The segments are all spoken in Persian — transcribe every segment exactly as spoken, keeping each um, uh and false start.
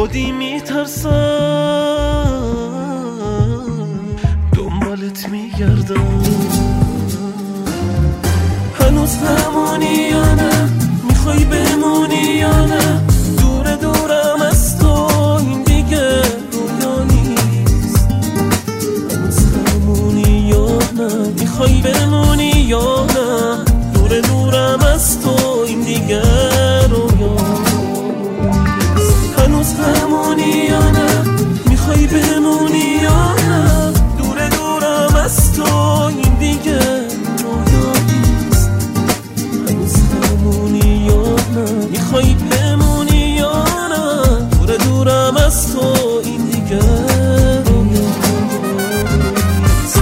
خودی میترسم دنبالت میگردم هنوز همونی یا نه میخوای بمونی یا نه دور دورم از تو این دیگه رویا نیست هنوز همونی یا نه میخوای بمونی یا نه دور دورم از تو این دیگه رویا هنوز همونی یا نه میخوای بمونی یا نه دور دورم از تو این دیگه رویا نیست هنوز همونی یا نه میخوای بمونی یا نه دور دورم از تو این دیگه رویا نیست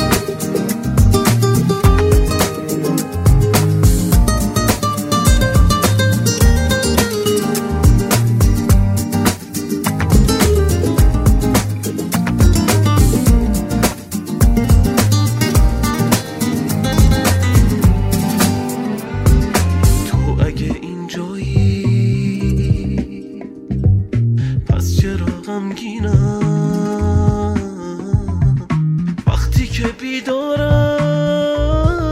غمگینم وقتی که بیدارم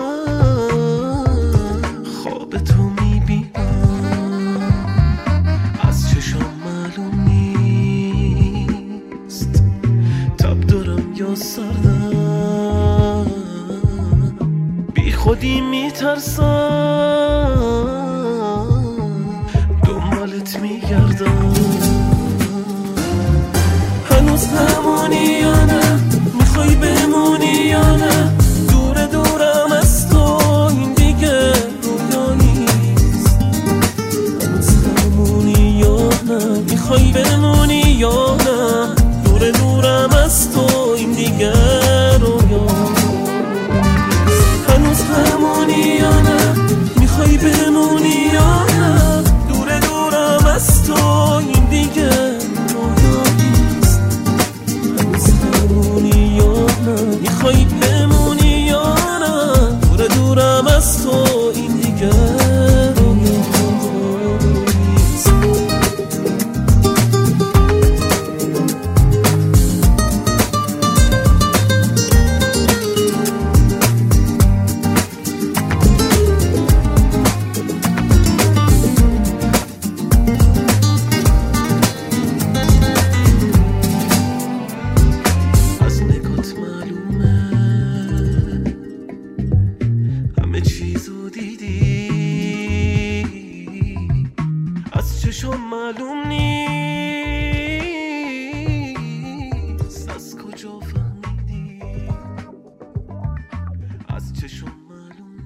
خواب تو میبینم از چشام معلوم نیست تب دارم یا سردم بی خودی میترسم دنبالت میگردم هنوز همونی یا نه میخوای بمونی یا نه دور دورم از تو این دیگه رویا نیست هنوز همونی یا نه میخوای بمونی یا نه دور دورم از تو این دیگه رویا هنوز همونی یا نه میخوای بمونی یا نه دور دورم از تو این دیگه میخوای بمونی یا نه دور دورم از تو این دیگه رویا نیست چشم معلوم نیست از کجا فهمیدی از چشم معلوم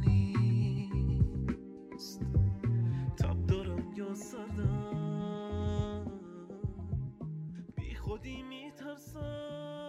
نیست تب دارم یا سردم بی خودی میترسم